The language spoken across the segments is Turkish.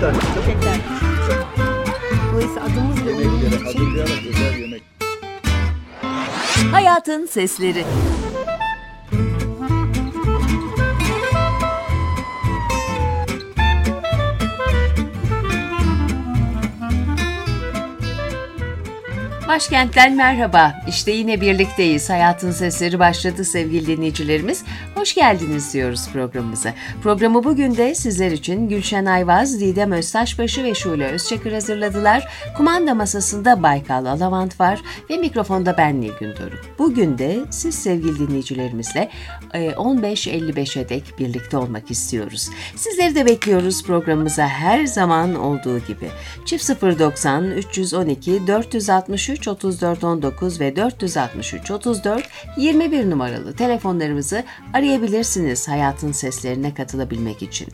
yeter. Yeter. Dolayısıyla adımız ve Yemeklere uyumumuz için hazırlayarak özel yemek. Hayatın Sesleri. Başkent'ten merhaba. İşte yine birlikteyiz. Hayatın Sesleri başladı sevgili dinleyicilerimiz. Hoş geldiniz diyoruz programımıza. Programı bugün de sizler için Gülşen Ayvaz, Didem Öztaşbaşı ve Şule Özçakır hazırladılar. Kumanda masasında Baykal Alavant var ve mikrofonda ben Nilgün Doruk. Bugün de siz sevgili dinleyicilerimizle 15.55'e dek birlikte olmak istiyoruz. Sizleri de bekliyoruz programımıza her zaman olduğu gibi. Çift 090 312 463 34 19 ve 463 34 21 numaralı telefonlarımızı arayabilirsiniz hayatın seslerine katılabilmek için.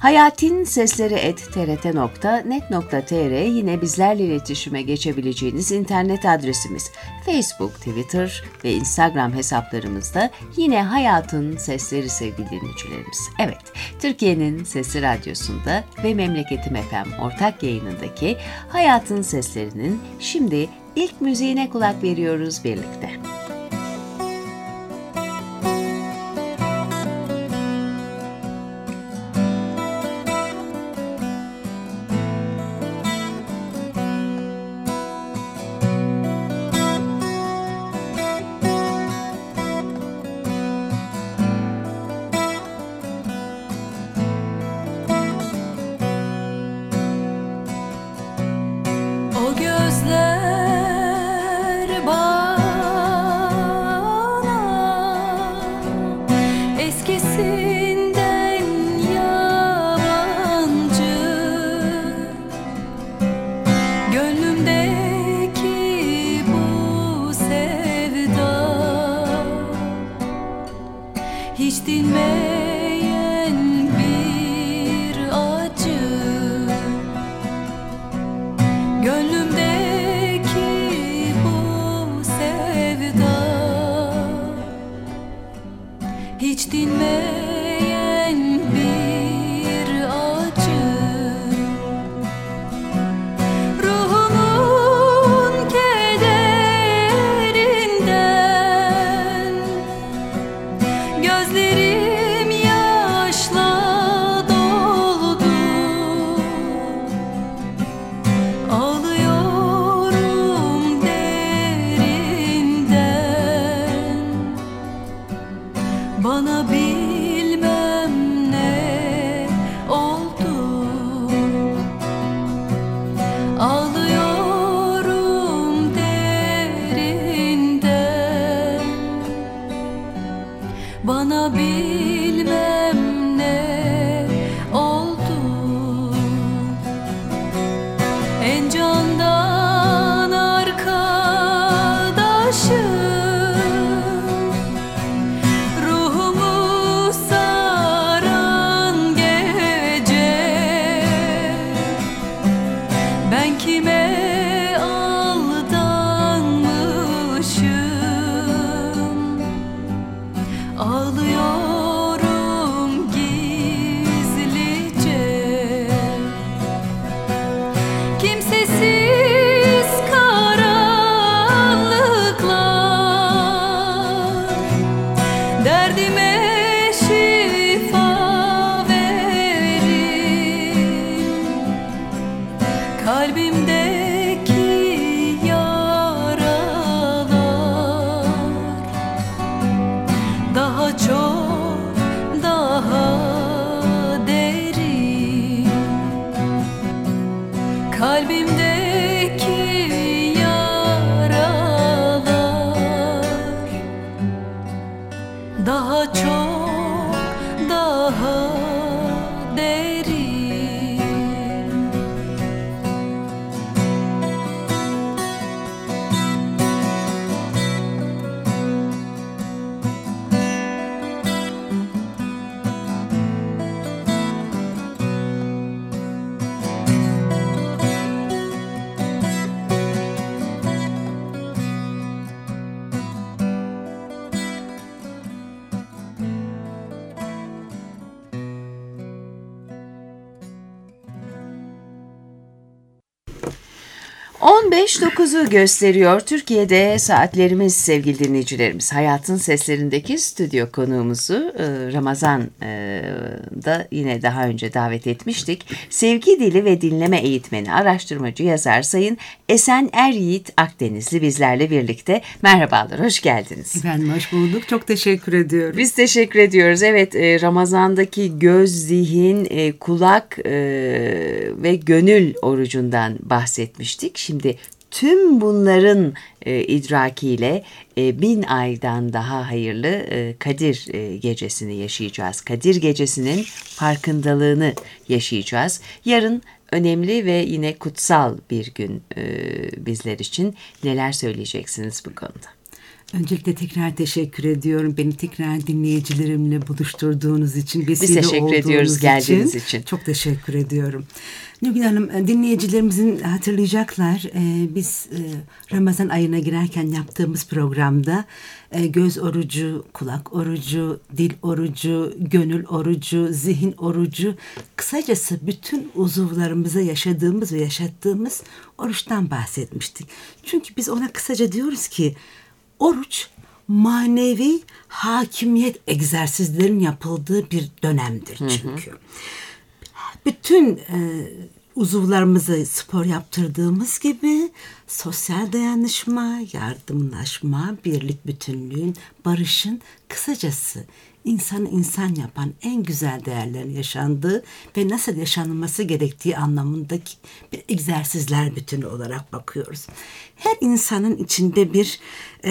hayatinSesleri@trt.net.tr yine bizlerle iletişime geçebileceğiniz internet adresimiz. Facebook, Twitter ve Instagram hesaplarımızda yine Hayatın Sesleri sevgili dinleyicilerimiz. Evet, Türkiye'nin Sesi Radyosu'nda ve Memleketim FM ortak yayınındaki Hayatın Sesleri'nin şimdi İlk müziğine kulak veriyoruz birlikte. O gözler bana eskisinden yabancı, gönlümdeki bu sevda hiç dinmeyen bir acı. Gönlümdeki bu sevda hiç dinmeyen bir acı. Ruhumun kederinden gözlerim yaşla doldu. Ağlıyorum derinden, bana bir 15.9'u gösteriyor Türkiye'de saatlerimiz sevgili dinleyicilerimiz. Hayatın Seslerindeki stüdyo konuğumuzu Ramazan'da yine daha önce davet etmiştik. Sevgi dili ve dinleme eğitmeni, araştırmacı, yazar Sayın Esen Eryiğit Akdenizli bizlerle birlikte. Merhabalar, hoş geldiniz. Efendim hoş bulduk. Çok teşekkür ediyorum. Biz teşekkür ediyoruz. Evet, Ramazan'daki göz, zihin, kulak ve gönül orucundan bahsetmiştik. Şimdi tüm bunların idrakiyle 1000 aydan daha hayırlı Kadir Gecesi'ni yaşayacağız. Kadir Gecesi'nin farkındalığını yaşayacağız. Yarın önemli ve yine kutsal bir gün bizler için. Neler söyleyeceksiniz bu konuda? Öncelikle tekrar teşekkür ediyorum. Beni tekrar dinleyicilerimle buluşturduğunuz için, biz teşekkür ediyoruz geldiğiniz için. Çok teşekkür ediyorum. Nilgün Hanım, dinleyicilerimizin hatırlayacaklar. Biz Ramazan ayına girerken yaptığımız programda göz orucu, kulak orucu, dil orucu, gönül orucu, zihin orucu, kısacası bütün uzuvlarımıza yaşadığımız ve yaşattığımız oruçtan bahsetmiştik. Çünkü biz ona kısaca diyoruz ki oruç manevi hakimiyet egzersizlerinin yapıldığı bir dönemdir çünkü. Bütün uzuvlarımıza spor yaptırdığımız gibi sosyal dayanışma, yardımlaşma, birlik, bütünlüğün, barışın, kısacası insanı insan yapan en güzel değerlerin yaşandığı ve nasıl yaşanılması gerektiği anlamındaki bir egzersizler bütünü olarak bakıyoruz. Her insanın içinde bir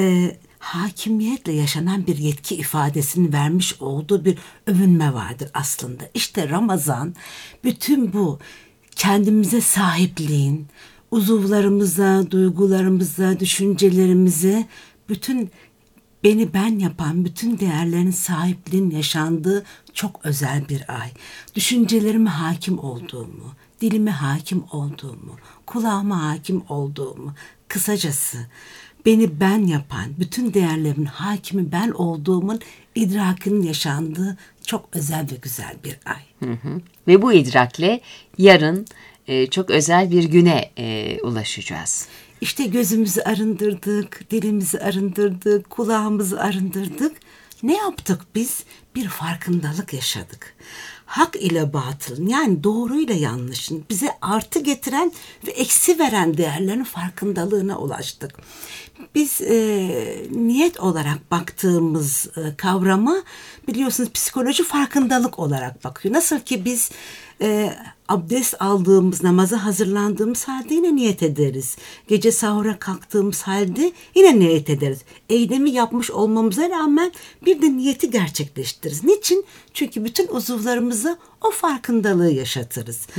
hakimiyetle yaşanan bir yetki ifadesini vermiş olduğu bir övünme vardır aslında. İşte Ramazan bütün bu kendimize sahipliğin, uzuvlarımıza, duygularımıza, düşüncelerimize, bütün beni ben yapan bütün değerlerin sahipliğinin yaşandığı çok özel bir ay. Düşüncelerime hakim olduğumu, dilime hakim olduğumu, kulağıma hakim olduğumu, kısacası beni ben yapan, bütün değerlerimin hakimi ben olduğumun idrakının yaşandığı çok özel ve güzel bir ay. Ve bu idrakle yarın çok özel bir güne ulaşacağız. İşte gözümüzü arındırdık, dilimizi arındırdık, kulağımızı arındırdık. Ne yaptık biz? Bir farkındalık yaşadık. Hak ile batılın, yani doğru ile yanlışın bize artı getiren ve eksi veren değerlerin farkındalığına ulaştık. Biz niyet olarak baktığımız kavrama biliyorsunuz psikoloji farkındalık olarak bakıyor. Nasıl ki biz abdest aldığımız, namaza hazırlandığımız halde yine niyet ederiz. Gece sahura kalktığımız halde yine niyet ederiz. Eylemi yapmış olmamıza rağmen bir de niyeti gerçekleştiririz. Niçin? Çünkü bütün uzuvlarımıza o farkındalığı yaşatırız.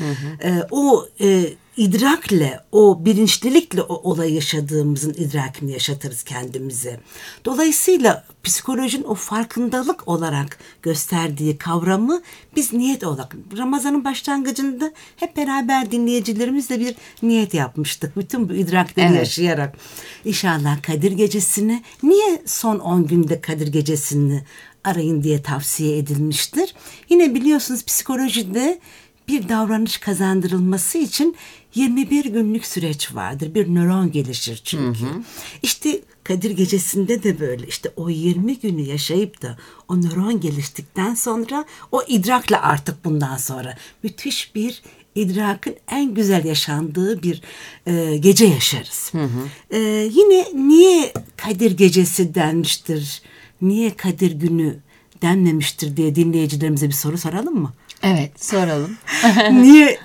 O idrakle, o bilinçlilikle o olayı yaşadığımızın idrakini yaşatırız kendimize. Dolayısıyla psikolojinin o farkındalık olarak gösterdiği kavramı biz niyet olarak, Ramazan'ın başlangıcında hep beraber dinleyicilerimizle bir niyet yapmıştık. Bütün bu idrakleri yaşayarak. İnşallah Kadir Gecesi'ni, niye son 10 günde Kadir Gecesi'ni arayın diye tavsiye edilmiştir. Yine biliyorsunuz psikolojide bir davranış kazandırılması için 21 günlük süreç vardır. Bir nöron gelişir çünkü. İşte Kadir Gecesi'nde de böyle. İşte o 20 günü yaşayıp da o nöron geliştikten sonra o idrakla artık bundan sonra müthiş bir idrakın en güzel yaşandığı bir gece yaşarız. Yine niye Kadir Gecesi denmiştir? Niye Kadir Günü denmemiştir diye dinleyicilerimize bir soru soralım mı? Evet, soralım. Niye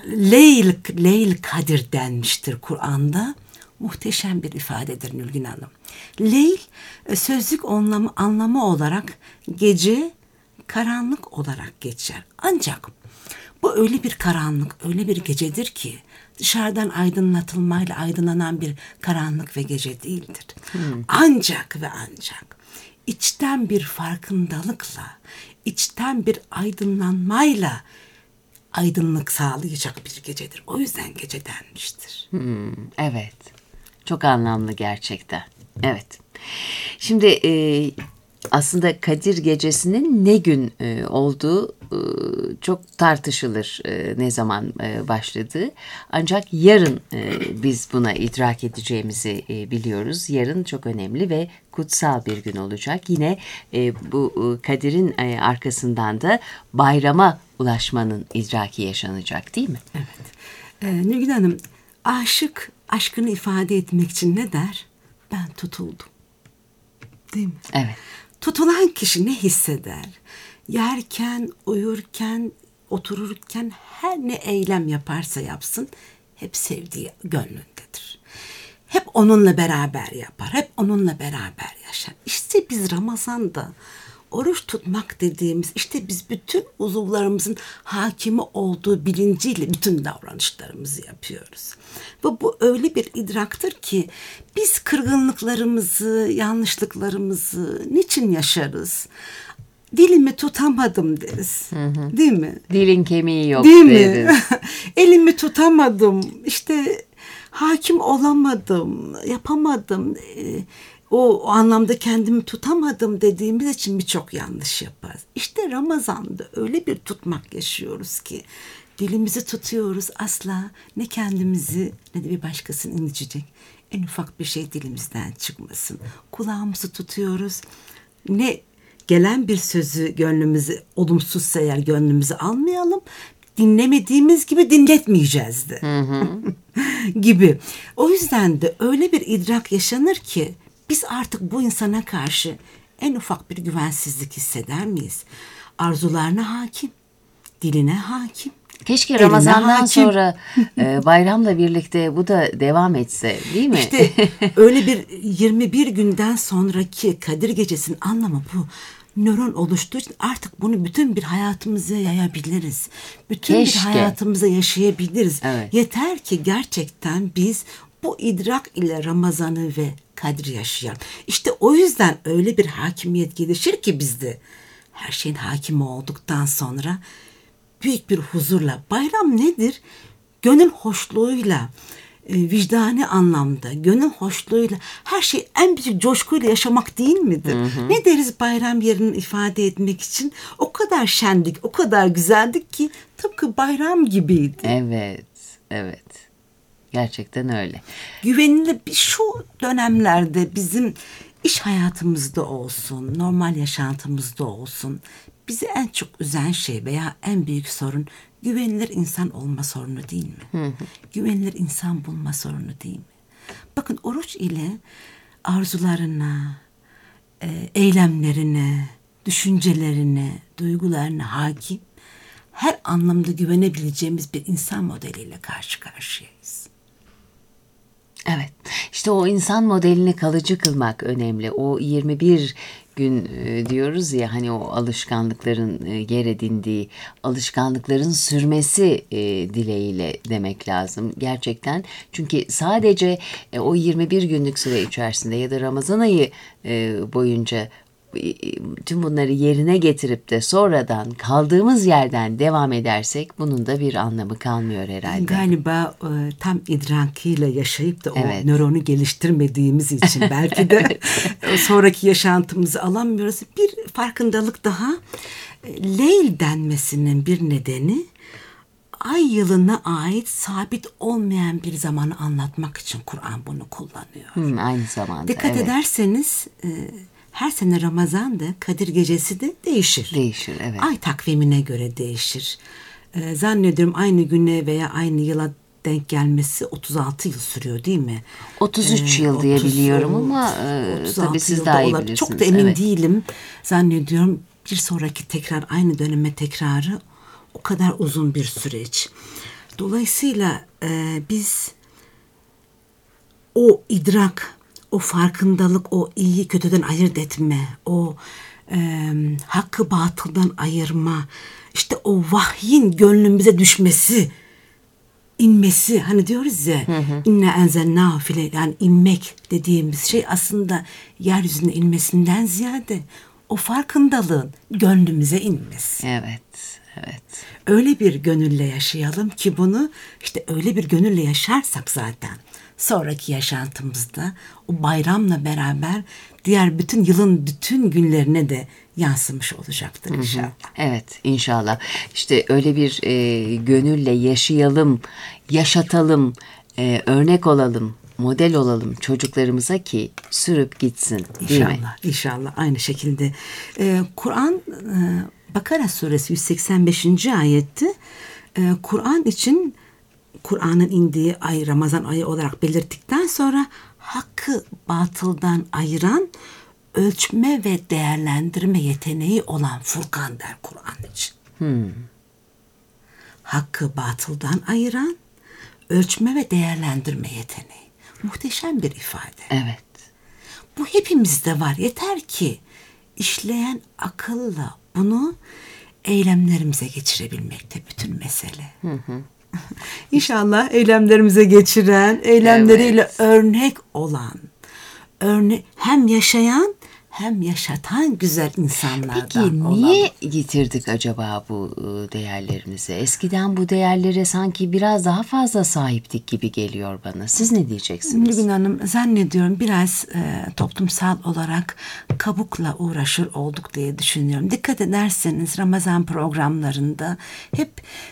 Leyl Kadir denmiştir Kur'an'da? Muhteşem bir ifadedir Nilgün Hanım. Leyl sözlük anlamı olarak gece, karanlık olarak geçer. Ancak bu öyle bir karanlık, öyle bir gecedir ki dışarıdan aydınlatılmayla aydınlanan bir karanlık ve gece değildir. Ancak ve ancak içten bir farkındalıkla, içten bir aydınlanmayla aydınlık sağlayacak bir gecedir. O yüzden gece denmiştir. Evet. Çok anlamlı gerçekten. Evet. Şimdi aslında Kadir Gecesi'nin ne gün olduğu çok tartışılır ne zaman başladığı. Ancak yarın biz buna idrak edeceğimizi biliyoruz. Yarın çok önemli ve kutsal bir gün olacak. Yine bu Kadir'in arkasından da bayrama ulaşmanın idraki yaşanacak, değil mi? Evet. Nilgün Hanım, aşık aşkını ifade etmek için ne der? Ben tutuldum. Değil mi? Evet. Tutulan kişi ne hisseder? Yerken, uyurken, otururken her ne eylem yaparsa yapsın hep sevdiği gönlündedir. Hep onunla beraber yapar, hep onunla beraber yaşar. İşte biz Ramazan'da oruç tutmak dediğimiz, işte biz bütün uzuvlarımızın hakimi olduğu bilinciyle bütün davranışlarımızı yapıyoruz. Ve bu öyle bir idraktır ki biz kırgınlıklarımızı, yanlışlıklarımızı niçin yaşarız? Dilimi tutamadım deriz. Değil mi? Dilin kemiği yok Değil deriz. mi? Elimi tutamadım. İşte hakim olamadım, yapamadım. O anlamda kendimi tutamadım dediğimiz için birçok yanlış yaparız. İşte Ramazan'da öyle bir tutmak yaşıyoruz ki dilimizi tutuyoruz, asla ne kendimizi ne de bir başkasını incitecek en ufak bir şey dilimizden çıkmasın. Kulağımızı tutuyoruz, ne gelen bir sözü gönlümüzü olumsuzsa eğer gönlümüzü almayalım, dinlemediğimiz gibi dinletmeyeceğiz de gibi. O yüzden de öyle bir idrak yaşanır ki biz artık bu insana karşı en ufak bir güvensizlik hisseder miyiz? Arzularına hakim, diline hakim. Keşke eline Ramazan'dan hakim. sonra bayramla birlikte bu da devam etse, değil mi? İşte öyle bir 21 günden sonraki Kadir Gecesi'nin anlamı bu. Nöron oluştuğu için artık bunu bütün bir hayatımıza yayabiliriz. Bütün Keşke. bir hayatımıza yaşayabiliriz. Evet. Yeter ki gerçekten biz bu idrak ile Ramazan'ı ve Kadir'i yaşayalım. İşte o yüzden öyle bir hakimiyet gelişir ki bizde. Her şeyin hakimi olduktan sonra büyük bir huzurla. Bayram nedir? Gönül hoşluğuyla, vicdani anlamda, gönül hoşluğuyla her şey en büyük coşkuyla yaşamak değil midir? Ne deriz bayram yerini ifade etmek için? O kadar şendik, o kadar güzeldik ki tıpkı bayram gibiydi. Evet, evet. Gerçekten öyle. Güvenilir şu dönemlerde bizim iş hayatımızda olsun, normal yaşantımızda olsun, bizi en çok üzen şey veya en büyük sorun güvenilir insan olma sorunu değil mi? Güvenilir insan bulma sorunu değil mi? Bakın oruç ile arzularına, eylemlerine, düşüncelerine, duygularına hakim, her anlamda güvenebileceğimiz bir insan modeliyle karşı karşıyayız. Evet, işte o insan modelini kalıcı kılmak önemli. O 21 gün diyoruz ya, hani o alışkanlıkların yer edindiği, alışkanlıkların sürmesi dileğiyle demek lazım gerçekten. Çünkü sadece o 21 günlük süre içerisinde ya da Ramazan ayı boyunca tüm bunları yerine getirip de sonradan kaldığımız yerden devam edersek bunun da bir anlamı kalmıyor herhalde. Galiba tam idrakiyle yaşayıp da o Evet. nöronu geliştirmediğimiz için belki de sonraki yaşantımızı alamıyoruz. Bir farkındalık daha, Leyl denmesinin bir nedeni ay yılına ait sabit olmayan bir zamanı anlatmak için Kur'an bunu kullanıyor. Aynı zamanda. Dikkat evet. ederseniz her sene Ramazan'da Kadir Gecesi de değişir. Değişir, evet. Ay takvimine göre değişir. Zannediyorum aynı güne veya aynı yıla denk gelmesi 36 yıl sürüyor değil mi? 33 yıl diye biliyorum ama 36 tabii siz yılda daha iyi olabilir. bilirsiniz. Çok da emin Evet. değilim. Zannediyorum bir sonraki tekrar aynı döneme tekrarı o kadar uzun bir süreç. Dolayısıyla biz o idrak, o farkındalık, o iyiyi kötüden ayırt etme, o hakkı batıldan ayırma, işte o vahyin gönlümüze düşmesi, inmesi, hani diyoruz ya, inne enzelnâhu file, yani inmek dediğimiz şey aslında yeryüzüne inmesinden ziyade o farkındalığın gönlümüze inmesi. Evet, evet. Öyle bir gönülle yaşayalım ki bunu, işte öyle bir gönülle yaşarsak zaten sonraki yaşantımızda o bayramla beraber diğer bütün yılın bütün günlerine de yansımış olacaktır inşallah. Evet, inşallah. İşte öyle bir gönülle yaşayalım, yaşatalım, örnek olalım, model olalım çocuklarımıza ki sürüp gitsin, değil mi? İnşallah, inşallah aynı şekilde. Kur'an Bakara suresi 185. ayette Kur'an için Kur'an'ın indiği ay Ramazan ayı olarak belirttikten sonra hakkı batıldan ayıran ölçme ve değerlendirme yeteneği olan Furkan der Kur'an için. Hakkı batıldan ayıran ölçme ve değerlendirme yeteneği. Muhteşem bir ifade. Evet. Bu hepimizde var. Yeter ki işleyen akılla bunu eylemlerimize geçirebilmekte bütün mesele. İnşallah eylemlerimize geçiren, eylemleriyle örnek olan, hem yaşayan hem yaşatan güzel insanlardan Peki olalım. niye getirdik acaba bu değerlerimizi? Eskiden bu değerlere sanki biraz daha fazla sahiptik gibi geliyor bana. Siz ne diyeceksiniz? Nilgün Hanım, zannediyorum biraz toplumsal olarak kabukla uğraşır olduk diye düşünüyorum. Dikkat ederseniz Ramazan programlarında hep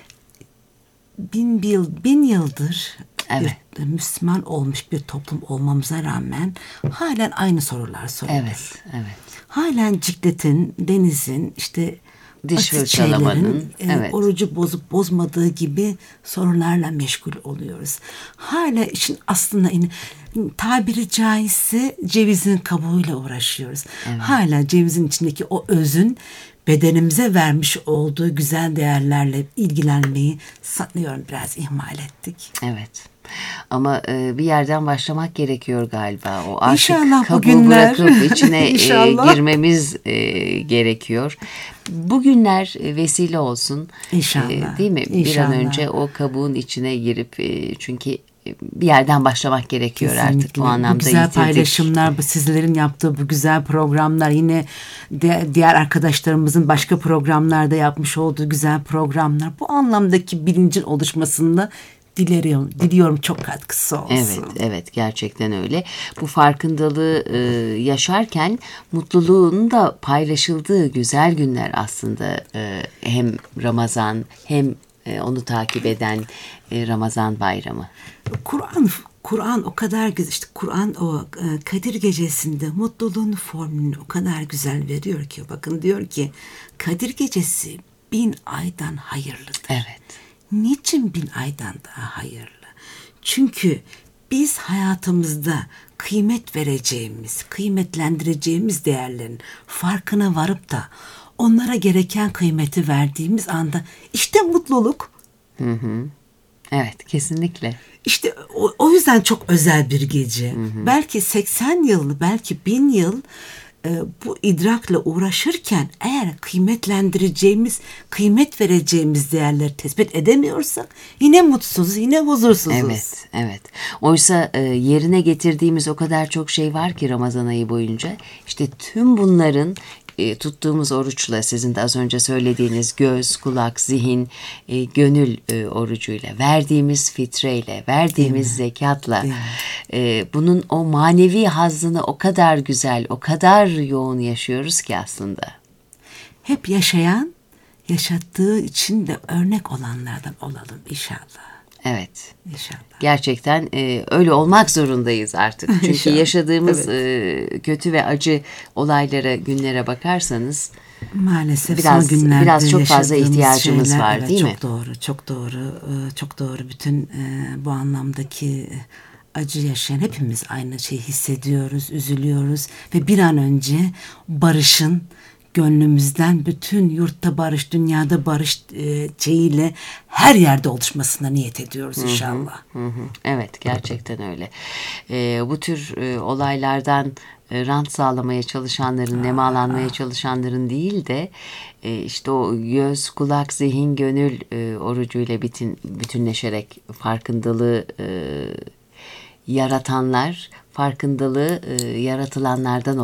bin yıldır Evet. bir Müslüman olmuş bir toplum olmamıza rağmen halen aynı sorular sorulur. Evet. Halen cikletin, denizin, işte Diş basit fırçalamanın, şeylerin, evet. orucu bozup bozmadığı gibi sorularla meşgul oluyoruz. Hala işin aslında tabiri caizse cevizin kabuğuyla uğraşıyoruz. Hala cevizin içindeki o özün bedenimize vermiş olduğu güzel değerlerle ilgilenmeyi sanıyorum biraz ihmal ettik. Evet. Ama bir yerden başlamak gerekiyor galiba. O artık İnşallah kabuğu bugünler. bırakıp içine İnşallah. girmemiz gerekiyor. Bugünler vesile olsun. İnşallah. Değil mi? Bir İnşallah. an önce o kabuğun içine girip çünkü bir yerden başlamak gerekiyor artık. Bu anlamda bu güzel yitirdik. paylaşımlar, bu sizlerin yaptığı bu güzel programlar, yine diğer arkadaşlarımızın başka programlarda yapmış olduğu güzel programlar, bu anlamdaki bilincin oluşmasında diliyorum çok katkısı olsun. Evet gerçekten öyle. Bu farkındalığı yaşarken mutluluğun da paylaşıldığı güzel günler aslında hem Ramazan hem onu takip eden Ramazan bayramı. Kur'an o kadar güzel, işte Kur'an o Kadir Gecesi'nde mutluluğun formülünü o kadar güzel veriyor ki, bakın diyor ki Kadir Gecesi 1000 aydan hayırlıdır. Evet. Niçin 1000 aydan daha hayırlı? Çünkü biz hayatımızda kıymet vereceğimiz, kıymetlendireceğimiz değerlerin farkına varıp da onlara gereken kıymeti verdiğimiz anda işte mutluluk. Evet, kesinlikle. İşte o yüzden çok özel bir gece. Belki 80 yıl, belki 1000 yıl bu idrakla uğraşırken eğer kıymet vereceğimiz değerleri tespit edemiyorsak yine mutsuzuz, yine huzursuzuz. Evet. Oysa yerine getirdiğimiz o kadar çok şey var ki Ramazan ayı boyunca. İşte tüm bunların tuttuğumuz oruçla, sizin de az önce söylediğiniz göz, kulak, zihin, gönül orucuyla, verdiğimiz fitreyle, verdiğimiz zekatla, bunun o manevi hazzını o kadar güzel, o kadar yoğun yaşıyoruz ki aslında. Hep yaşattığı için de örnek olanlardan olalım inşallah. Evet. İnşallah. Gerçekten öyle olmak zorundayız artık. Çünkü İnşallah. yaşadığımız kötü ve acı olaylara, günlere bakarsanız maalesef son günlerde biraz çok fazla yaşadığımız ihtiyacımız şeyler, var, evet, değil mi? Çok doğru. Bütün bu anlamdaki acı yaşayan hepimiz aynı şeyi hissediyoruz, üzülüyoruz ve bir an önce barışın gönlümüzden bütün yurtta barış, dünyada barış şeyiyle her yerde oluşmasına niyet ediyoruz inşallah. Evet, gerçekten öyle. Bu tür olaylardan rant sağlamaya çalışanların, nemalanmaya çalışanların değil de işte o göz, kulak, zihin, gönül orucuyla bütünleşerek farkındalığı yaratanlar, farkındalığı yaratılanlardan olalım.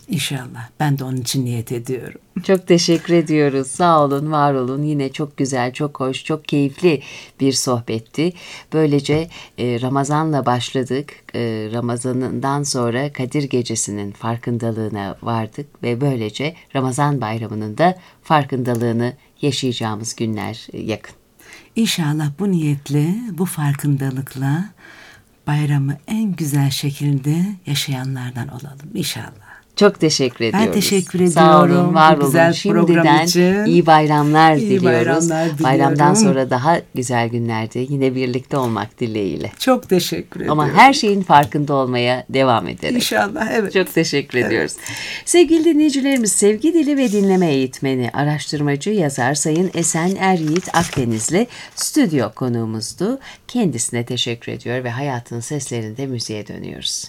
İnşallah. Ben de onun için niyet ediyorum. Çok teşekkür ediyoruz. Sağ olun, var olun. Yine çok güzel, çok hoş, çok keyifli bir sohbetti. Böylece Ramazan'la başladık. Ramazan'dan sonra Kadir Gecesi'nin farkındalığına vardık ve böylece Ramazan Bayramı'nın da farkındalığını yaşayacağımız günler yakın. İnşallah bu niyetle, bu farkındalıkla bayramı en güzel şekilde yaşayanlardan olalım İnşallah. Çok teşekkür ediyoruz. Ben teşekkür ediyorum. Sağ olun, var Bu güzel olun. Şimdiden için. iyi bayramlar İyi diliyoruz. bayramlar diliyorum. Bayramdan sonra daha güzel günlerde yine birlikte olmak dileğiyle. Çok teşekkür ediyorum. Ama her şeyin farkında olmaya devam ederek. İnşallah, evet. Çok teşekkür ediyoruz. Sevgili dinleyicilerimiz, sevgi dili ve dinleme eğitmeni, araştırmacı, yazar Sayın Esen Er-Yiğit Akdenizli stüdyo konuğumuzdu. Kendisine teşekkür ediyor ve hayatın seslerinde müziğe dönüyoruz.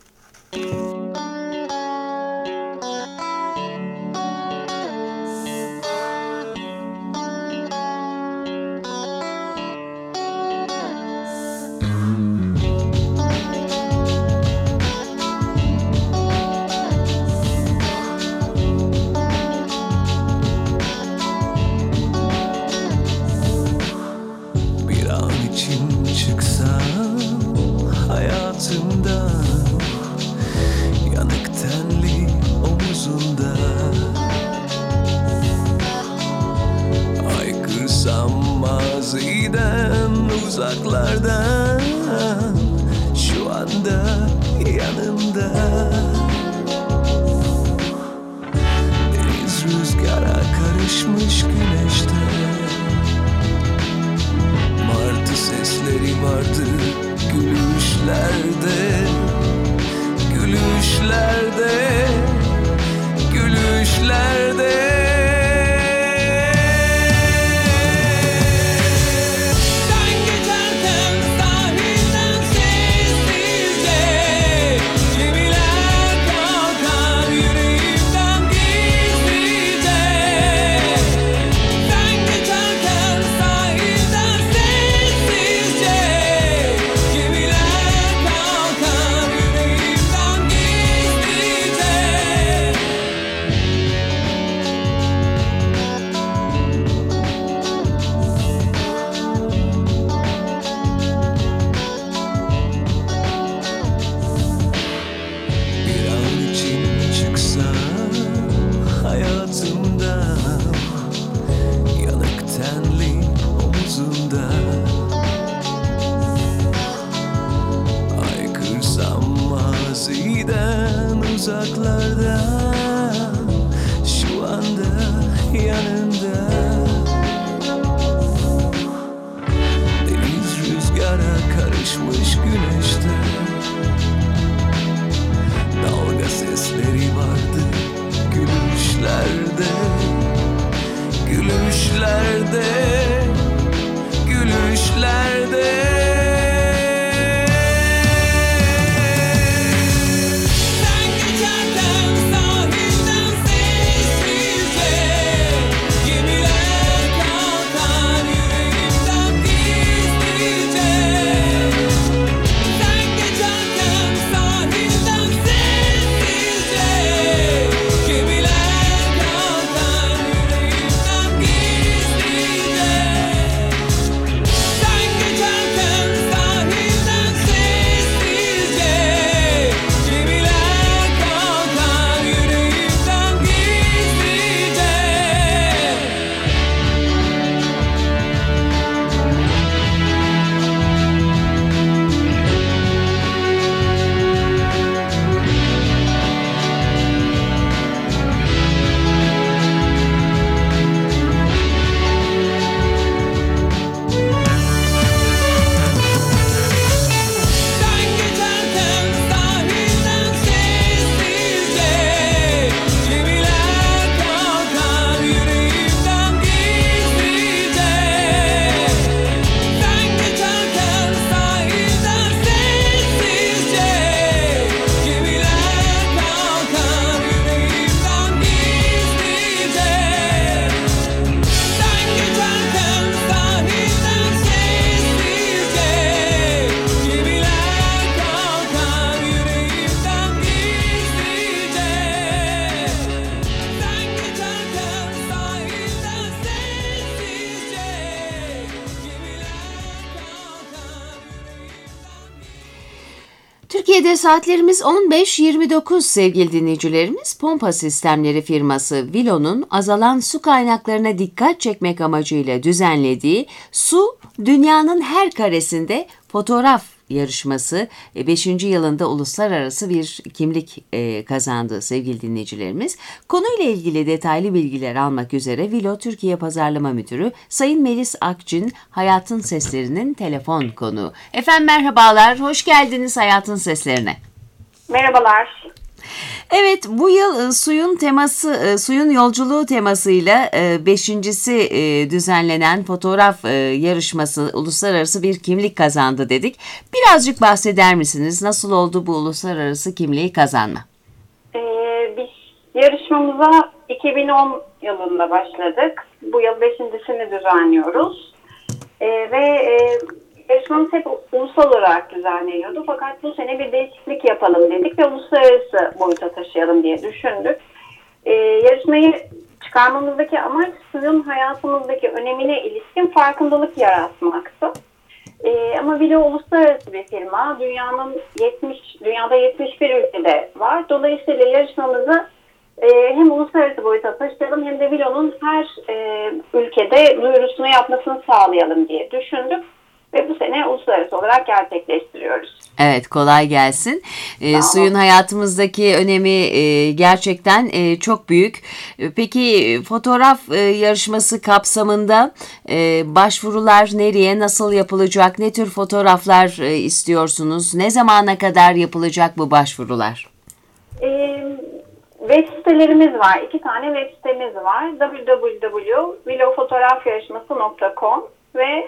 Uzaklardan şu anda yanımda, deniz rüzgara karışmış güneşte, martı sesleri vardı gülüşlerde, gülüşlerde, gülüşlerde. Uzaklarda şu anda yanında, deniz rüzgara karışmış güneşte, dalga sesleri vardı gülüşlerde, gülüşlerde, gülüşlerde. Sen geçerken sahilden sessizce Türkiye'de saatlerimiz 15:29 sevgili dinleyicilerimiz. Pompa Sistemleri firması Vilo'nun azalan su kaynaklarına dikkat çekmek amacıyla düzenlediği Su Dünyanın Her Karesinde fotoğraf yarışması 5. yılında uluslararası bir kimlik kazandı sevgili dinleyicilerimiz. Konuyla ilgili detaylı bilgiler almak üzere Vilo Türkiye Pazarlama Müdürü Sayın Melis Akçin, Hayatın Sesleri'nin telefon konuğu. Efendim merhabalar, hoş geldiniz Hayatın Seslerine. Merhabalar. Evet, bu yıl suyun teması, suyun yolculuğu temasıyla beşincisi düzenlenen fotoğraf yarışması uluslararası bir kimlik kazandı dedik. Birazcık bahseder misiniz? Nasıl oldu bu uluslararası kimliği kazanma? Biz yarışmamıza 2010 yılında başladık. Bu yıl beşincisini düzenliyoruz. Yarışmamız hep ulusal olarak düzenleniyordu. Fakat bu sene bir değişiklik yapalım dedik ve uluslararası boyuta taşıyalım diye düşündük. Yarışmayı çıkarmamızdaki amaç suyun hayatımızdaki önemine ilişkin farkındalık yaratmaktı. Ama Vilo uluslararası bir firma. Dünyada 71 ülkede var. Dolayısıyla yarışmamızı hem uluslararası boyuta taşıyalım hem de Vilo'nun her ülkede duyurusunu yapmasını sağlayalım diye düşündük. Ve bu sene uluslararası olarak gerçekleştiriyoruz. Evet, kolay gelsin. Suyun hayatımızdaki önemi gerçekten çok büyük. Peki fotoğraf yarışması kapsamında başvurular nereye, nasıl yapılacak, ne tür fotoğraflar istiyorsunuz, ne zamana kadar yapılacak bu başvurular? Web sitelerimiz var. 2 tane web sitemiz var. www.vilofotoğrafyarışması.com ve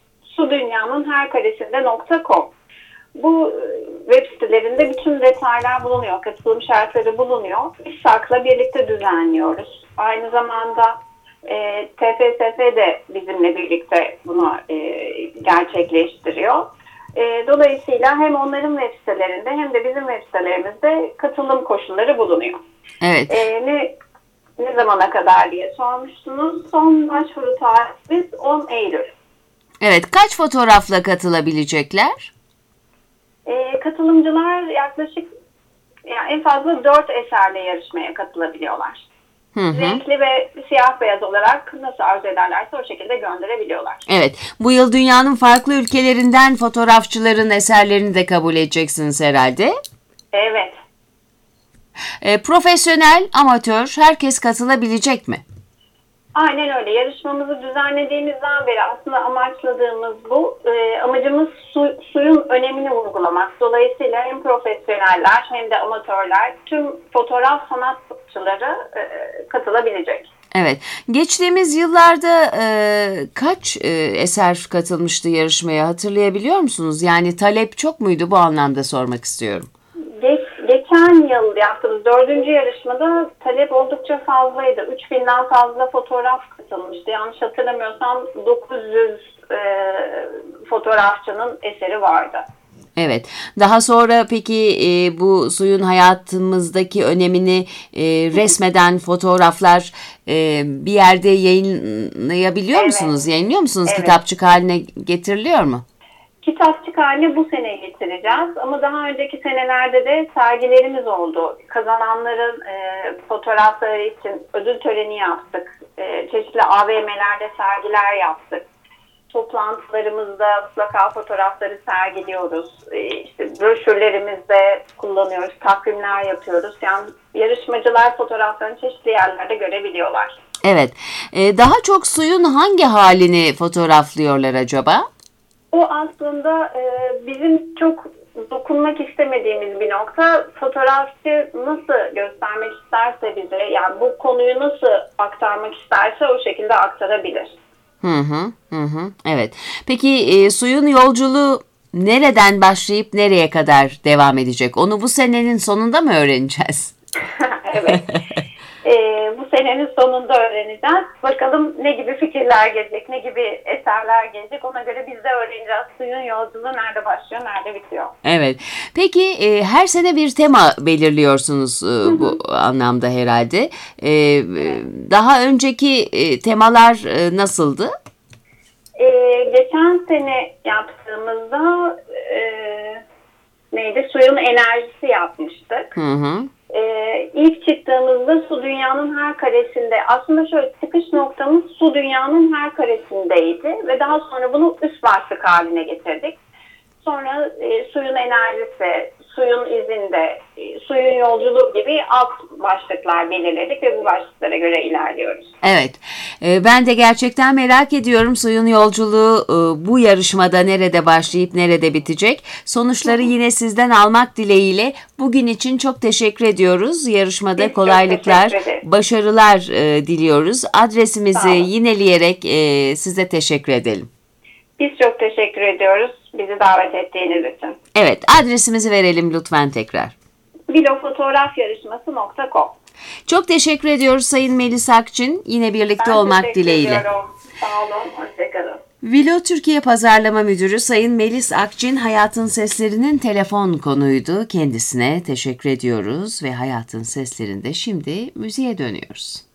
sudünyanınherkaresinde.com. Bu web sitelerinde bütün detaylar bulunuyor, katılım şartları bulunuyor. İSSAK'la birlikte düzenliyoruz. Aynı zamanda TFSF de bizimle birlikte bunu gerçekleştiriyor. Dolayısıyla hem onların web sitelerinde hem de bizim web sitelerimizde katılım koşulları bulunuyor. Evet. Ne zamana kadar diye sormuştunuz. Son başvuru tarihimiz 10 Eylül. Evet, kaç fotoğrafla katılabilecekler? Katılımcılar yaklaşık en fazla 4 eserle yarışmaya katılabiliyorlar. Renkli ve siyah beyaz olarak nasıl arzu ederlerse o şekilde gönderebiliyorlar. Evet, bu yıl dünyanın farklı ülkelerinden fotoğrafçıların eserlerini de kabul edeceksiniz herhalde. Evet. Profesyonel, amatör, herkes katılabilecek mi? Aynen öyle. Yarışmamızı düzenlediğimizden beri aslında amaçladığımız bu. Amacımız suyun önemini vurgulamak. Dolayısıyla hem profesyoneller hem de amatörler, tüm fotoğraf sanatçıları katılabilecek. Evet. Geçtiğimiz yıllarda kaç eser katılmıştı yarışmaya, hatırlayabiliyor musunuz? Yani talep çok muydu, bu anlamda sormak istiyorum. Geçen yıl yaptığımız 4. yarışmada talep oldukça fazlaydı. 3000'den fazla fotoğraf katılmıştı. Yanlış hatırlamıyorsam 900 fotoğrafçının eseri vardı. Evet. Daha sonra peki bu suyun hayatımızdaki önemini resmeden fotoğraflar bir yerde yayınlayabiliyor musunuz? Yayınlıyor musunuz? Evet. Kitapçık haline getiriliyor mu? Kitapçık haline bu sene getireceğiz ama daha önceki senelerde de sergilerimiz oldu. Kazananların fotoğrafları için ödül töreni yaptık. Çeşitli AVM'lerde sergiler yaptık. Toplantılarımızda mutlaka fotoğrafları sergiliyoruz. İşte broşürlerimizde kullanıyoruz, takvimler yapıyoruz. Yani yarışmacılar fotoğraflarını çeşitli yerlerde görebiliyorlar. Evet. Daha çok suyun hangi halini fotoğraflıyorlar acaba? O aslında bizim çok dokunmak istemediğimiz bir nokta. Fotoğrafçı nasıl göstermek isterse bize, yani bu konuyu nasıl aktarmak isterse o şekilde aktarabilir. Evet. Peki suyun yolculuğu nereden başlayıp nereye kadar devam edecek? Onu bu senenin sonunda mı öğreneceğiz? Evet. Bu senenin sonunda öğreneceğiz. Bakalım ne gibi fikirler gelecek, ne gibi eserler gelecek. Ona göre biz de öğreneceğiz. Suyun yolculuğu nerede başlıyor, nerede bitiyor. Evet. Peki her sene bir tema belirliyorsunuz bu anlamda herhalde. Daha önceki temalar nasıldı? Geçen sene yaptığımızda Suyun enerjisi yapmıştık. Hı hı. İlk çıktığımızda su dünyanın her karesinde, aslında şöyle çıkış noktamız su dünyanın her karesindeydi ve daha sonra bunu üst başlık haline getirdik. Sonra suyun enerjisi, suyun izinde, suyun yolculuğu gibi alt başlıklar belirledik ve bu başlıklara göre ilerliyoruz. Evet, ben de gerçekten merak ediyorum suyun yolculuğu bu yarışmada nerede başlayıp nerede bitecek. Sonuçları yine sizden almak dileğiyle bugün için çok teşekkür ediyoruz. Yarışmada Biz kolaylıklar, çok teşekkür ederiz. başarılar diliyoruz. Adresimizi Sağ olun. yineleyerek size teşekkür edelim. Biz çok teşekkür ediyoruz bizi davet ettiğiniz için. Evet, adresimizi verelim lütfen tekrar. Vlogfotoğrafyarışması.com. Çok teşekkür ediyoruz Sayın Melis Akçin. Yine birlikte Ben olmak teşekkür dileğiyle. ediyorum. Sağ olun, hoşçakalın. Vilo Türkiye Pazarlama Müdürü Sayın Melis Akçin Hayatın Seslerinin telefon konuydu. Kendisine teşekkür ediyoruz ve Hayatın Seslerinde şimdi müziğe dönüyoruz.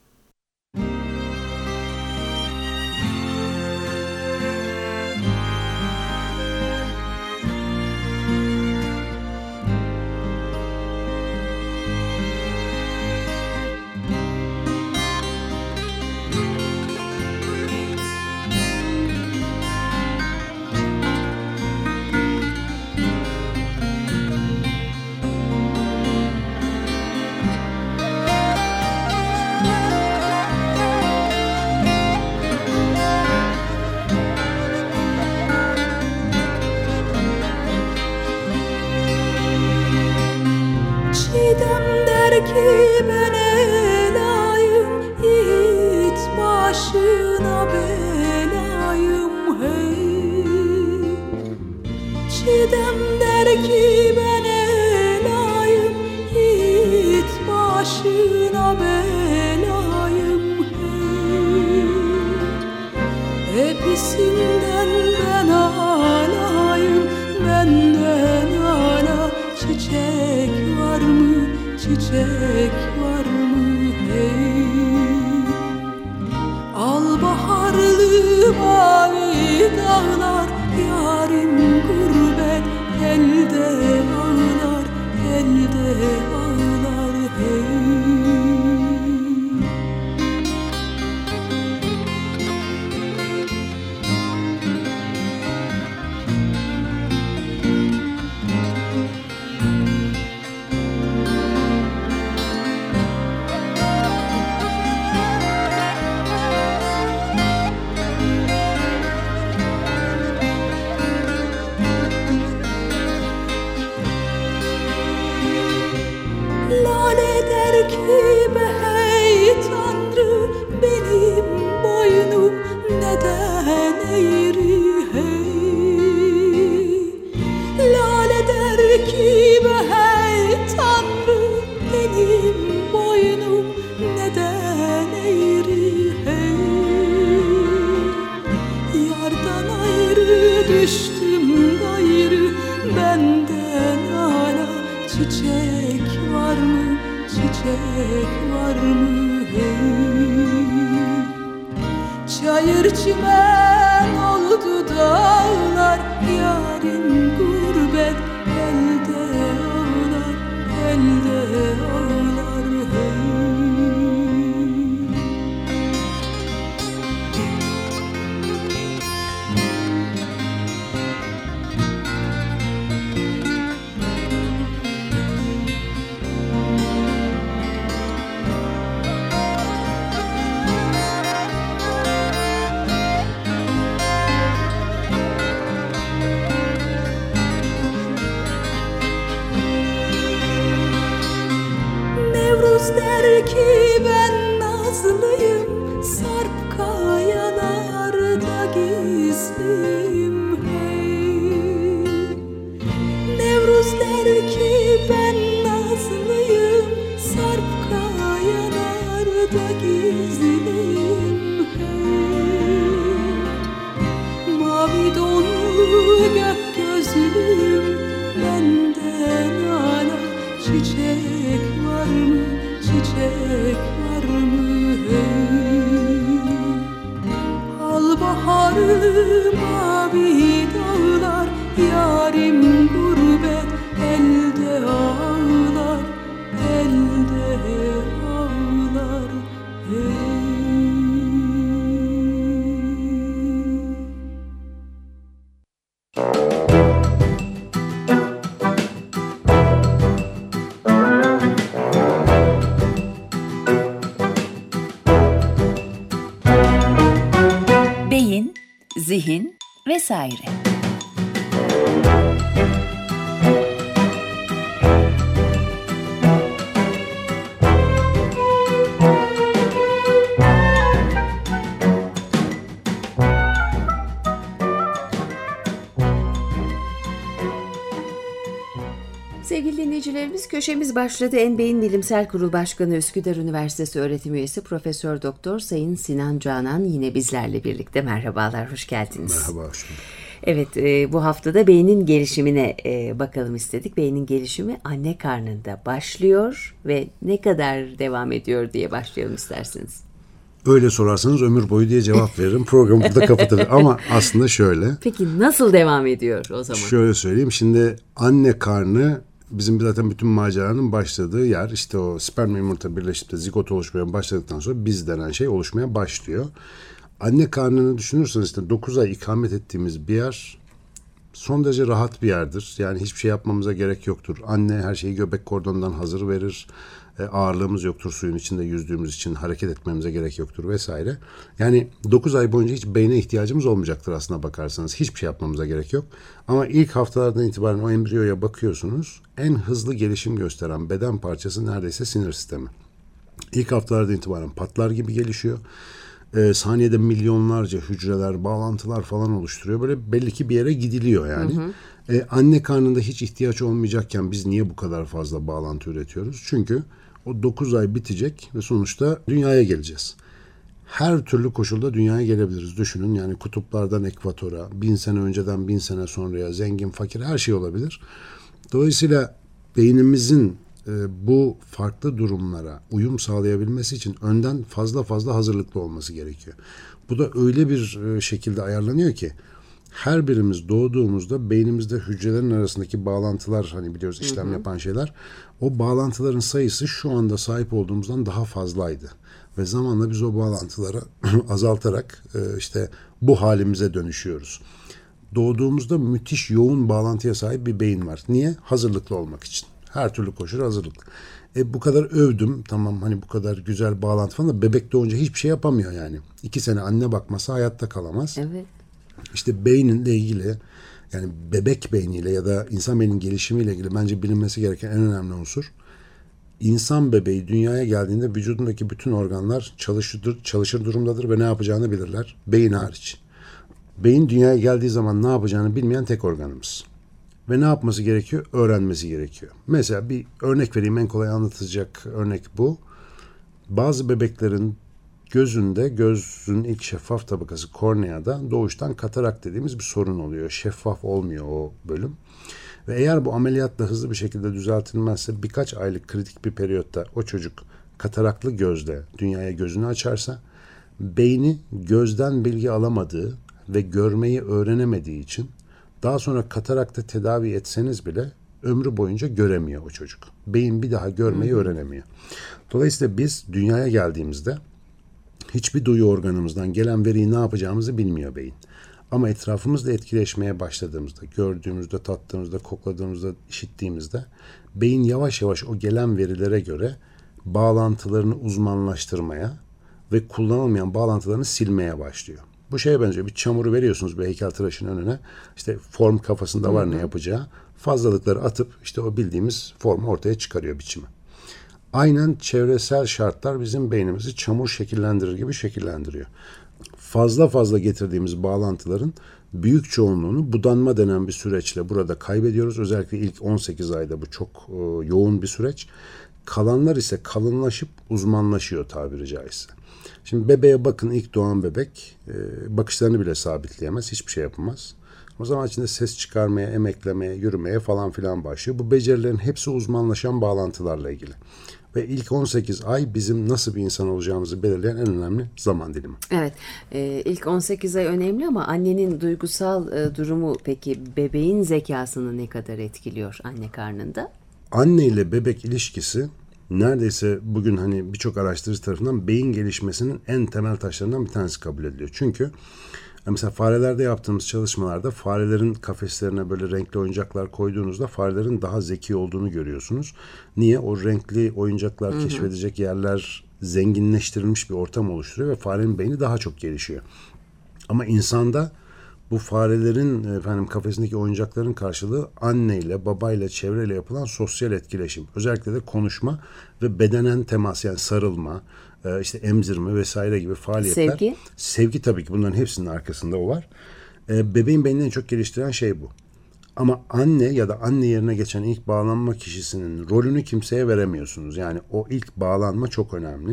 Çiğdem der ki ben elayım, yiğit başına belayım hey. Çiğdem der ki ben elayım, yiğit başına belayım hey. Hepsinden ben alayım, benden ala çiçek var mı, çiçek var mı hey. Al baharlı mavi dağlar, yarim gurbet elde ağlar, elde ağlar hey. Lale der ki be hey Tanrı, benim boynum neden eğri hey. Lale der ki be hey Tanrı, benim boynum neden eğri hey. Yardan ayrı düştüm gayrı, benden ala çiçek var mı, çiçek var mı hey. Çayır çimen oldu dağlar, yarim gurbet elde ağlar, elde ağlar hey. Nevruz der ki ben nazlıyım, sarp kayalarda gizliyim hey. Nevruz der ki ben nazlıyım, sarp kayalarda gizliyim hey. Mavi donlu gök gözlüm, benden ala çiçek var mı, çiçek var mı hey. vesaire. Sevgili dinleyicilerimiz, köşemiz başladı. En-Beyin Bilimsel Kurul Başkanı, Üsküdar Üniversitesi öğretim üyesi Profesör Doktor Sayın Sinan Canan yine bizlerle birlikte. Merhabalar, hoş geldiniz. Merhaba, hoş bulduk. Evet, bu haftada beynin gelişimine bakalım istedik. Beynin gelişimi anne karnında başlıyor ve ne kadar devam ediyor diye başlayalım isterseniz. Öyle sorarsanız ömür boyu diye cevap veririm. Programı burada kapatırım. Ama aslında şöyle. Peki nasıl devam ediyor o zaman? Şöyle söyleyeyim. Şimdi anne karnı bizim zaten bütün maceranın başladığı yer. İşte o sperm yumurta birleşip de zigot oluşmaya başladıktan sonra biz denen şey oluşmaya başlıyor. Anne karnını düşünürseniz işte 9 ay ikamet ettiğimiz bir yer son derece rahat bir yerdir. Yani hiçbir şey yapmamıza gerek yoktur. Anne her şeyi göbek kordonundan hazır verir. Ağırlığımız yoktur, suyun içinde yüzdüğümüz için hareket etmemize gerek yoktur vesaire. Yani 9 ay boyunca hiç beyne ihtiyacımız olmayacaktır aslına bakarsanız. Hiçbir şey yapmamıza gerek yok. Ama ilk haftalardan itibaren o embriyoya bakıyorsunuz. En hızlı gelişim gösteren beden parçası neredeyse sinir sistemi. İlk haftalardan itibaren patlar gibi gelişiyor. Saniyede milyonlarca hücreler, bağlantılar falan oluşturuyor. Böyle belli ki bir yere gidiliyor yani. Anne karnında hiç ihtiyaç olmayacakken biz niye bu kadar fazla bağlantı üretiyoruz? Çünkü o 9 ay bitecek ve sonuçta dünyaya geleceğiz. Her türlü koşulda dünyaya gelebiliriz. Düşünün yani kutuplardan ekvatora, 1000 sene önceden 1000 sene sonraya, zengin, fakir her şey olabilir. Dolayısıyla beynimizin bu farklı durumlara uyum sağlayabilmesi için önden fazla hazırlıklı olması gerekiyor. Bu da öyle bir şekilde ayarlanıyor ki her birimiz doğduğumuzda beynimizde hücrelerin arasındaki bağlantılar, hani biliyoruz işlem yapan şeyler, o bağlantıların sayısı şu anda sahip olduğumuzdan daha fazlaydı. Ve zamanla biz o bağlantıları azaltarak işte bu halimize dönüşüyoruz. Doğduğumuzda müthiş yoğun bağlantıya sahip bir beyin var. Niye? Hazırlıklı olmak için. Her türlü koşul hazırlık. Bu kadar övdüm, tamam, hani bu kadar güzel bağlantı falan da bebek doğunca hiçbir şey yapamıyor yani. 2 sene anne bakmasa hayatta kalamaz. Evet. İşte beyninle ilgili, yani bebek beyniyle ya da insan beyninin gelişimiyle ilgili bence bilinmesi gereken en önemli unsur. İnsan bebeği dünyaya geldiğinde vücudundaki bütün organlar çalışır durumdadır ve ne yapacağını bilirler. Beyin hariç. Beyin dünyaya geldiği zaman ne yapacağını bilmeyen tek organımız. Ve ne yapması gerekiyor? Öğrenmesi gerekiyor. Mesela bir örnek vereyim, en kolay anlatacak örnek bu. Bazı bebeklerin gözünde, gözün ilk şeffaf tabakası korneada doğuştan katarak dediğimiz bir sorun oluyor. Şeffaf olmuyor o bölüm. Ve eğer bu ameliyatla hızlı bir şekilde düzeltilmezse birkaç aylık kritik bir periyotta o çocuk kataraklı gözle dünyaya gözünü açarsa beyni gözden bilgi alamadığı ve görmeyi öğrenemediği için daha sonra katarakta tedavi etseniz bile ömrü boyunca göremiyor o çocuk. Beyin bir daha görmeyi öğrenemiyor. Dolayısıyla biz dünyaya geldiğimizde hiçbir duyu organımızdan gelen veriyi ne yapacağımızı bilmiyor beyin. Ama etrafımızla etkileşmeye başladığımızda, gördüğümüzde, tattığımızda, kokladığımızda, işittiğimizde beyin yavaş yavaş o gelen verilere göre bağlantılarını uzmanlaştırmaya ve kullanılmayan bağlantılarını silmeye başlıyor. Bu şeye benziyor. Bir çamuru veriyorsunuz bir heykeltıraşın önüne. İşte form kafasında var ne yapacağı. Fazlalıkları atıp işte o bildiğimiz formu ortaya çıkarıyor, biçimi. Aynen çevresel şartlar bizim beynimizi çamur şekillendirir gibi şekillendiriyor. Fazla getirdiğimiz bağlantıların büyük çoğunluğunu budanma denen bir süreçle burada kaybediyoruz. Özellikle ilk 18 ayda bu çok yoğun bir süreç. Kalanlar ise kalınlaşıp uzmanlaşıyor tabiri caizse. Şimdi bebeğe bakın, ilk doğan bebek bakışlarını bile sabitleyemez, hiçbir şey yapamaz. O zaman içinde ses çıkarmaya, emeklemeye, yürümeye falan filan başlıyor. Bu becerilerin hepsi uzmanlaşan bağlantılarla ilgili. Ve ilk 18 ay bizim nasıl bir insan olacağımızı belirleyen en önemli zaman dilimi. Evet, ilk 18 ay önemli ama annenin duygusal durumu peki bebeğin zekasını ne kadar etkiliyor anne karnında? Anne ile bebek ilişkisi neredeyse bugün hani birçok araştırıcı tarafından beyin gelişmesinin en temel taşlarından bir tanesi kabul ediliyor. Çünkü mesela farelerde yaptığımız çalışmalarda farelerin kafeslerine böyle renkli oyuncaklar koyduğunuzda farelerin daha zeki olduğunu görüyorsunuz. Niye? O renkli oyuncaklar keşfedecek yerler zenginleştirilmiş bir ortam oluşturuyor ve farenin beyni daha çok gelişiyor. Ama insanda Bu farelerin kafesindeki oyuncakların karşılığı anneyle, babayla, çevreyle yapılan sosyal etkileşim. Özellikle de konuşma ve bedenen temas, yani sarılma, işte emzirme vesaire gibi faaliyetler. Sevgi? Sevgi tabii ki bunların hepsinin arkasında o var. Bebeğin beynini en çok geliştiren şey bu. Ama anne ya da anne yerine geçen ilk bağlanma kişisinin rolünü kimseye veremiyorsunuz. Yani o ilk bağlanma çok önemli.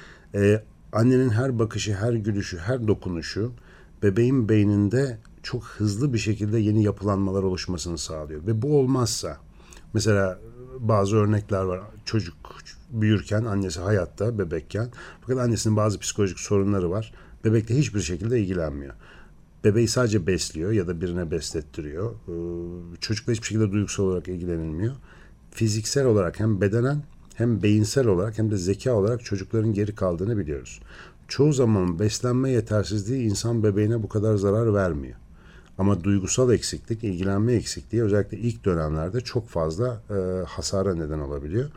Annenin her bakışı, her gülüşü, her dokunuşu bebeğin beyninde çok hızlı bir şekilde yeni yapılanmalar oluşmasını sağlıyor. Ve bu olmazsa, mesela bazı örnekler var. Çocuk büyürken annesi hayatta, bebekken, fakat annesinin bazı psikolojik sorunları var. Bebekle hiçbir şekilde ilgilenmiyor. Bebeği sadece besliyor ya da birine beslettiriyor. Çocukla hiçbir şekilde duygusal olarak ilgilenilmiyor. Fiziksel olarak hem bedenen hem beyinsel olarak hem de zeka olarak çocukların geri kaldığını biliyoruz. Çoğu zaman beslenme yetersizliği insan bebeğine bu kadar zarar vermiyor. Ama duygusal eksiklik, ilgilenme eksikliği özellikle ilk dönemlerde çok fazla hasara neden olabiliyor.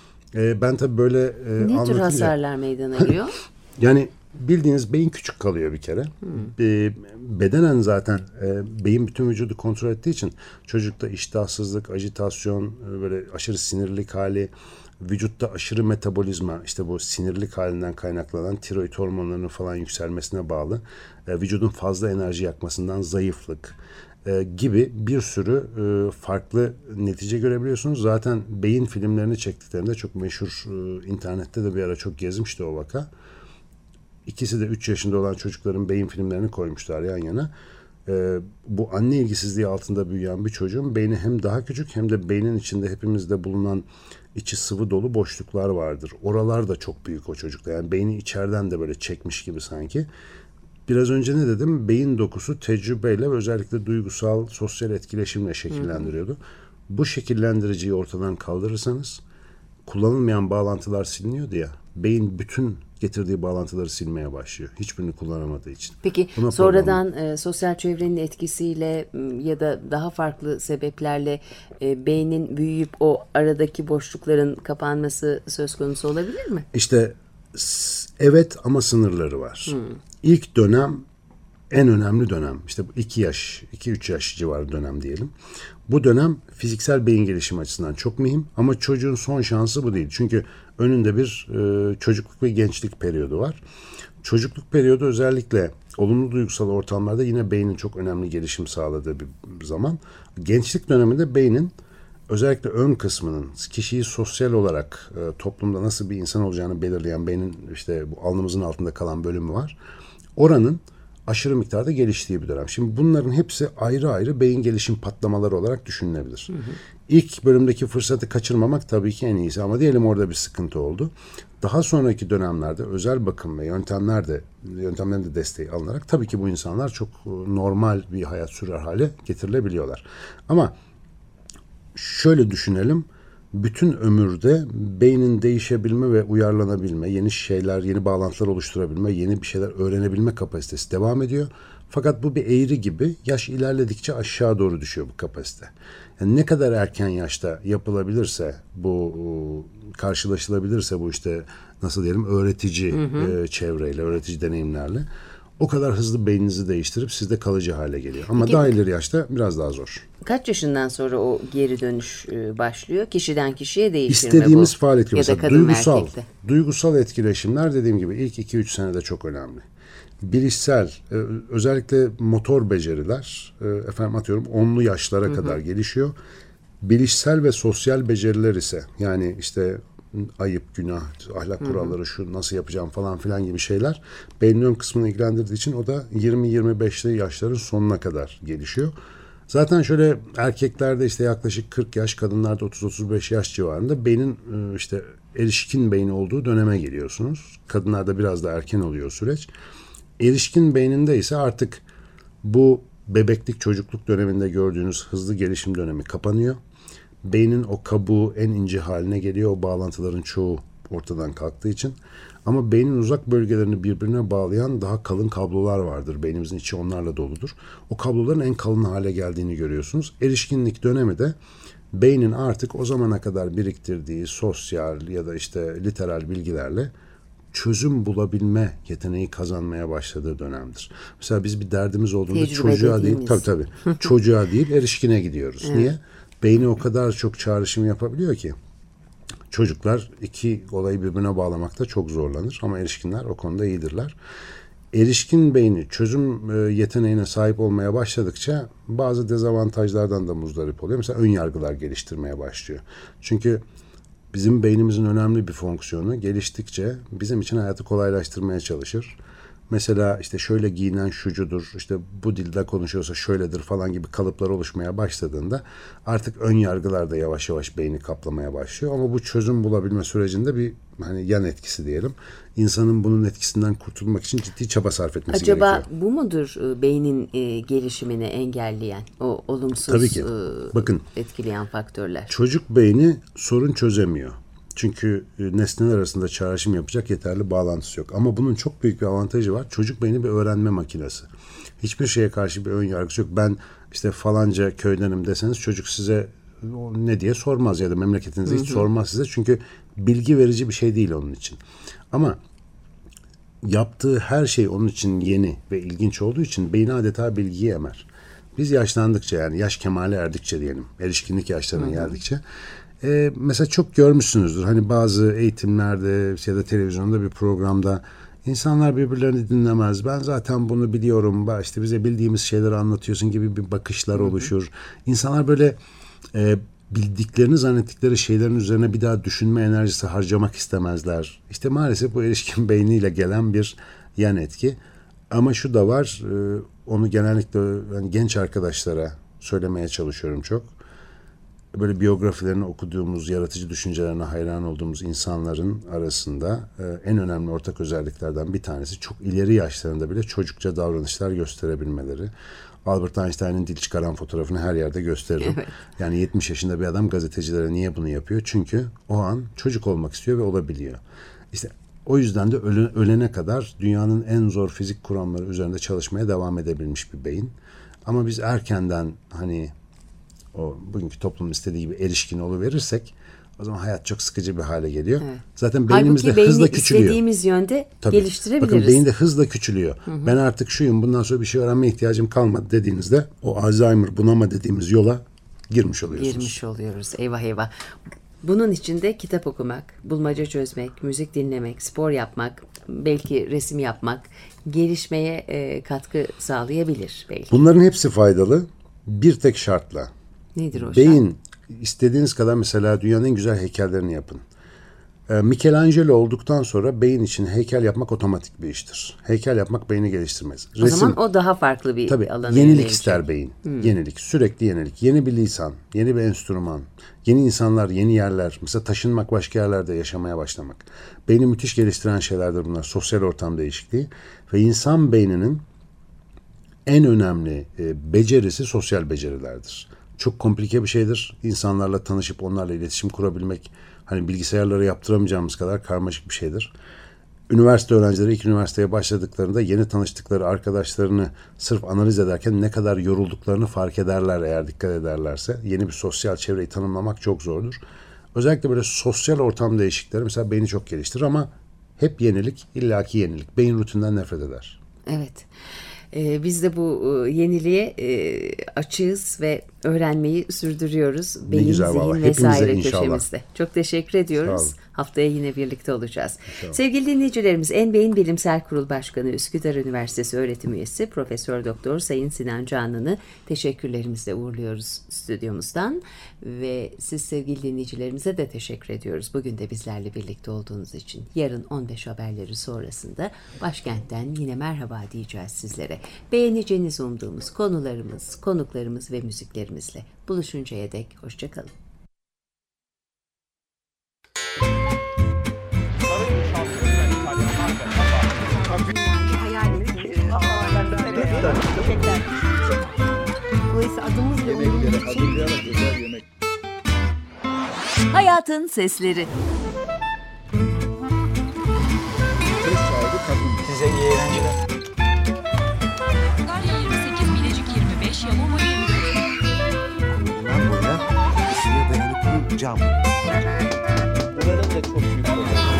Ben tabii böyle Ne tür hasarlar meydana geliyor? Yani bildiğiniz beyin küçük kalıyor bir kere. Bedenen zaten beyin bütün vücudu kontrol ettiği için çocukta iştahsızlık, ajitasyon, böyle aşırı sinirlilik hali, vücutta aşırı metabolizma, işte bu sinirlilik halinden kaynaklanan tiroid hormonlarının falan yükselmesine bağlı vücudun fazla enerji yakmasından zayıflık gibi bir sürü farklı netice görebiliyorsunuz. Zaten beyin filmlerini çektiklerinde çok meşhur, internette de bir ara çok gezmişti o vaka. İkisi de 3 yaşında olan çocukların beyin filmlerini koymuşlar yan yana. Bu anne ilgisizliği altında büyüyen bir çocuğun beyni hem daha küçük hem de beynin içinde hepimizde bulunan içi sıvı dolu boşluklar vardır. Oralar da çok büyük o çocukta. Yani beyni içeriden de böyle çekmiş gibi sanki. Biraz önce ne dedim? Beyin dokusu tecrübeyle ve özellikle duygusal, sosyal etkileşimle şekillendiriyordu. Bu şekillendiriciyi ortadan kaldırırsanız kullanılmayan bağlantılar siliniyordu ya. Beyin bütün getirdiği bağlantıları silmeye başlıyor. Hiçbirini kullanamadığı için. Peki sonradan sosyal çevrenin etkisiyle ya da daha farklı sebeplerle beynin büyüyüp o aradaki boşlukların kapanması söz konusu olabilir mi? İşte evet, ama sınırları var. İlk dönem en önemli dönem. İşte 2-3 yaş civarı dönem diyelim. Bu dönem fiziksel beyin gelişimi açısından çok mühim ama çocuğun son şansı bu değil. Çünkü önünde bir çocukluk ve gençlik periyodu var. Çocukluk periyodu özellikle olumlu duygusal ortamlarda yine beynin çok önemli gelişim sağladığı bir zaman. Gençlik döneminde beynin özellikle ön kısmının kişiyi sosyal olarak toplumda nasıl bir insan olacağını belirleyen beynin işte bu alnımızın altında kalan bölümü var. Oranın aşırı miktarda geliştiği bir dönem. Şimdi bunların hepsi ayrı ayrı beyin gelişim patlamaları olarak düşünülebilir. İlk bölümdeki fırsatı kaçırmamak tabii ki en iyisi ama diyelim orada bir sıkıntı oldu. Daha sonraki dönemlerde özel bakım ve yöntemlerin de desteği alınarak tabii ki bu insanlar çok normal bir hayat sürer hale getirilebiliyorlar. Ama şöyle düşünelim. Bütün ömürde beynin değişebilme ve uyarlanabilme, yeni şeyler, yeni bağlantılar oluşturabilme, yeni bir şeyler öğrenebilme kapasitesi devam ediyor. Fakat bu bir eğri gibi yaş ilerledikçe aşağı doğru düşüyor bu kapasite. Yani ne kadar erken yaşta yapılabilirse, bu karşılaşılabilirse bu işte nasıl diyelim öğretici çevreyle, öğretici deneyimlerle o kadar hızlı beyninizi değiştirip sizde kalıcı hale geliyor. Ama peki, daha ileri yaşta biraz daha zor. Kaç yaşından sonra o geri dönüş başlıyor? Kişiden kişiye değişir mi bu? İstediğimiz faaliyet ya da kadın duygusal etkileşimler dediğim gibi ilk 2-3 senede çok önemli. Bilişsel, özellikle motor beceriler, atıyorum 10'lu yaşlara kadar gelişiyor. Bilişsel ve sosyal beceriler ise yani işte ayıp, günah, ahlak kuralları, şu nasıl yapacağım falan filan gibi şeyler beynin ön kısmını ilgilendirdiği için o da 20-25'li yaşların sonuna kadar gelişiyor. Zaten şöyle erkeklerde işte yaklaşık 40 yaş, kadınlarda 30-35 yaş civarında beynin işte erişkin beyni olduğu döneme geliyorsunuz. Kadınlarda biraz daha erken oluyor süreç. Erişkin beyninde ise artık bu bebeklik, çocukluk döneminde gördüğünüz hızlı gelişim dönemi kapanıyor. Beynin o kabuğu en ince haline geliyor. O bağlantıların çoğu ortadan kalktığı için. Ama beynin uzak bölgelerini birbirine bağlayan daha kalın kablolar vardır. Beynimizin içi onlarla doludur. O kabloların en kalın hale geldiğini görüyorsunuz. Erişkinlik dönemi de beynin artık o zamana kadar biriktirdiği sosyal ya da işte literal bilgilerle çözüm bulabilme yeteneği kazanmaya başladığı dönemdir. Mesela biz bir derdimiz olduğunda Tecrübe çocuğa değil, dediğimiz. tabii çocuğa değil, erişkine gidiyoruz. Evet. Niye? Beyni o kadar çok çağrışım yapabiliyor ki. Çocuklar iki olayı birbirine bağlamakta çok zorlanır ama erişkinler o konuda iyidirler. Erişkin beyni çözüm yeteneğine sahip olmaya başladıkça bazı dezavantajlardan da muzdarip oluyor. Mesela ön yargılar geliştirmeye başlıyor. Çünkü bizim beynimizin önemli bir fonksiyonu geliştikçe bizim için hayatı kolaylaştırmaya çalışır. Mesela işte şöyle giyinen şucudur, işte bu dilde konuşuyorsa şöyledir falan gibi kalıplar oluşmaya başladığında artık ön yargılar da yavaş yavaş beyni kaplamaya başlıyor. Ama bu çözüm bulabilme sürecinde bir yan etkisi diyelim. İnsanın bunun etkisinden kurtulmak için ciddi çaba sarf etmesi Acaba gerekiyor. bu mudur beynin gelişimini engelleyen, o olumsuz Tabii ki. Bakın, etkileyen faktörler? çocuk beyni sorun çözemiyor. Çünkü nesneler arasında çağrışım yapacak yeterli bağlantısı yok. Ama bunun çok büyük bir avantajı var. Çocuk beyni bir öğrenme makinesi. Hiçbir şeye karşı bir ön yargısı yok. Ben işte falanca köydenim deseniz çocuk size ne diye sormaz ya da memleketinize hiç sormaz size. Çünkü bilgi verici bir şey değil onun için. Ama yaptığı her şey onun için yeni ve ilginç olduğu için beyni adeta bilgiyi emer. Biz yaşlandıkça, yani yaş kemale erdikçe diyelim, erişkinlik yaşlarına geldikçe mesela çok görmüşsünüzdür. Hani bazı eğitimlerde ya da televizyonda bir programda insanlar birbirlerini dinlemez. Ben zaten bunu biliyorum. İşte bize bildiğimiz şeyleri anlatıyorsun gibi bir bakışlar oluşur. İnsanlar böyle bildiklerini zannettikleri şeylerin üzerine bir daha düşünme enerjisi harcamak istemezler. İşte maalesef bu erişkin beyniyle gelen bir yan etki. Ama şu da var, onu genellikle yani genç arkadaşlara söylemeye çalışıyorum çok. Böyle biyografilerini okuduğumuz, yaratıcı düşüncelerine hayran olduğumuz insanların arasında en önemli ortak özelliklerden bir tanesi çok ileri yaşlarında bile çocukça davranışlar gösterebilmeleri. Albert Einstein'ın dil çıkaran fotoğrafını her yerde gösteririm. Evet. Yani 70 yaşında bir adam gazetecilere niye bunu yapıyor? Çünkü o an çocuk olmak istiyor ve olabiliyor. İşte o yüzden de ölene kadar dünyanın en zor fizik kuramları üzerinde çalışmaya devam edebilmiş bir beyin. Ama biz erkenden hani o bugünkü toplumun istediği gibi erişkin oluverirsek o zaman hayat çok sıkıcı bir hale geliyor. Evet. Zaten beynimiz de hızla küçülüyor. İstediğimiz yönde geliştirebiliriz. Bakın beyin de hızla küçülüyor. Ben artık şuyum, bundan sonra bir şey öğrenmeye ihtiyacım kalmadı dediğinizde o Alzheimer, bunama dediğimiz yola girmiş oluyorsunuz. Girmiş oluyoruz. Eyvah eyvah. Bunun için de kitap okumak, bulmaca çözmek, müzik dinlemek, spor yapmak, belki resim yapmak gelişmeye katkı sağlayabilir belki. Bunların hepsi faydalı. Bir tek şartla. Nedir o beyin şart? istediğiniz kadar mesela dünyanın en güzel heykellerini yapın. Michelangelo olduktan sonra beyin için heykel yapmak otomatik bir iştir. Heykel yapmak beyni geliştirmez. O zaman o daha farklı bir tabii, alana yenilik ister beyin. Yenilik, sürekli yenilik. Yeni bir lisan, yeni bir enstrüman, yeni insanlar, yeni yerler. Mesela taşınmak, başka yerlerde yaşamaya başlamak. Beyni müthiş geliştiren şeylerdir bunlar. Sosyal ortam değişikliği. Ve insan beyninin en önemli becerisi sosyal becerilerdir. Çok komplike bir şeydir. İnsanlarla tanışıp onlarla iletişim kurabilmek hani bilgisayarlara yaptıramayacağımız kadar karmaşık bir şeydir. Üniversite öğrencileri ilk üniversiteye başladıklarında yeni tanıştıkları arkadaşlarını sırf analiz ederken ne kadar yorulduklarını fark ederler eğer dikkat ederlerse. Yeni bir sosyal çevreyi tanımlamak çok zordur. Özellikle böyle sosyal ortam değişiklikleri mesela beyni çok geliştirir ama hep yenilik, illaki yenilik. Beyin rutinden nefret eder. Evet. Biz de bu yeniliğe açığız ve öğrenmeyi sürdürüyoruz. Beyin, güzel, zihin vesaire köşemizde. Çok teşekkür ediyoruz. Haftaya yine birlikte olacağız. Sevgili dinleyicilerimiz, En-Beyin Bilimsel Kurul Başkanı, Üsküdar Üniversitesi öğretim üyesi Profesör Doktor Sayın Sinan Canlı'nı teşekkürlerimizle uğurluyoruz stüdyomuzdan ve siz sevgili dinleyicilerimize de teşekkür ediyoruz. Bugün de bizlerle birlikte olduğunuz için. Yarın 15 haberleri sonrasında başkentten yine merhaba diyeceğiz sizlere. Beğeneceğinizi umduğumuz konularımız, konuklarımız ve müziklerimizle buluşuncaya dek hoşçakalın. Dolayısıyla adımız ve uyumumuz için Hayatın Sesleri. Size iyi eğlenceler. 28, Bilecik 25, Yamama 24. Bundan boya ısıya dayanıklı cam. Buranın da çok büyük oldu.